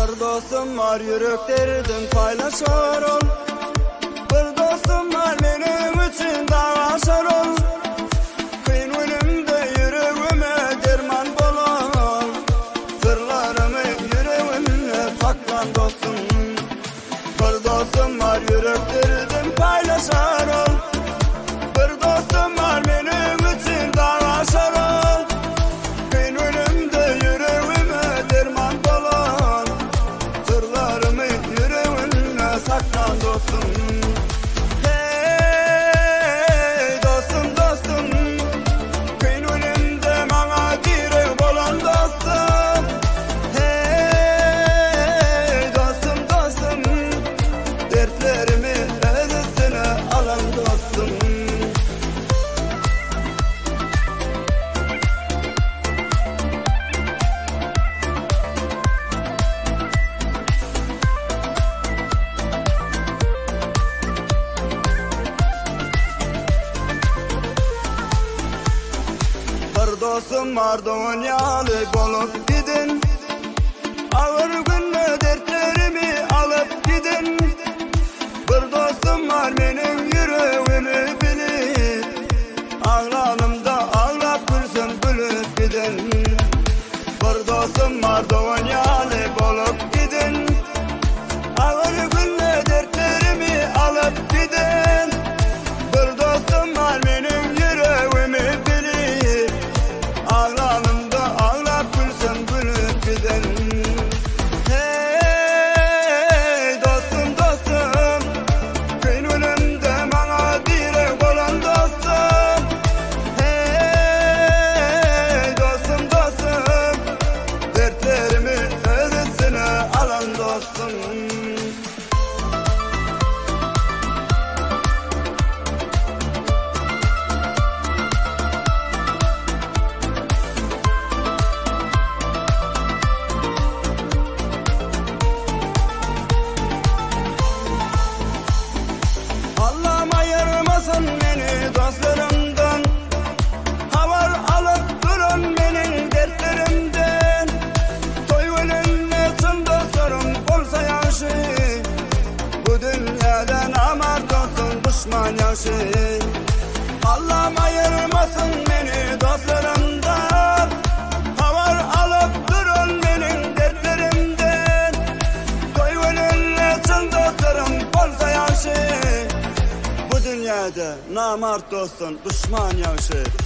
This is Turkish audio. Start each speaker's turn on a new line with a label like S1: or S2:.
S1: Bir dostum var, yürek derdin paylaşar ol. Bir dostum var, benim için davaşar ol. Kıyın önümde yüreğime derman bol. Sırlarımı yüreğimle saklan dostum. Bir dostum var, yürek derdin paylaşar ol. Bir dostum var, benim için davaşar ol. Kıyın önümde yüreğime derman bol. Sırlarımı yüreğimle saklan dostum. Hey dostum dostum, kıyın önümde bana direk bolan dostum. Hey dostum dostum, dertlerimi ödesine alan dostum. Bir dostum var, dünyalık olup gidin. Ağır günle dertlerimi alıp gidin. Bir dostum var, benim yüreğimi bilir. Ağlanımda ağlap gülsün gülüp gidin. Bir dostum var, dünyalık olup gidin. Ağır günle dertlerimi alıp gidin. Bir dostum var, benim yüreğimi bilir. Ağlanımda ağlap gülsün gülüp gidin. Hey dostum dostum, kıyın önümde bana direk olan dostum. Hey dostum dostum, dertlerimi ödesine alan dostum. Allah'ım ayırmasın beni dostlarımdan. Havar alıp durun benim dertlerimden. Toy önünde tüm dostlarım olsa yaşı. Bu dünyadan amar dostum düşman yaşı. Allah'ım ayırmasın beni dostlarımdan. Havar alıp durun benim dertlerimden. Toy önünde tüm dostlarım olsa yaşı. Bu dünyada namart dostun düşman yaşı.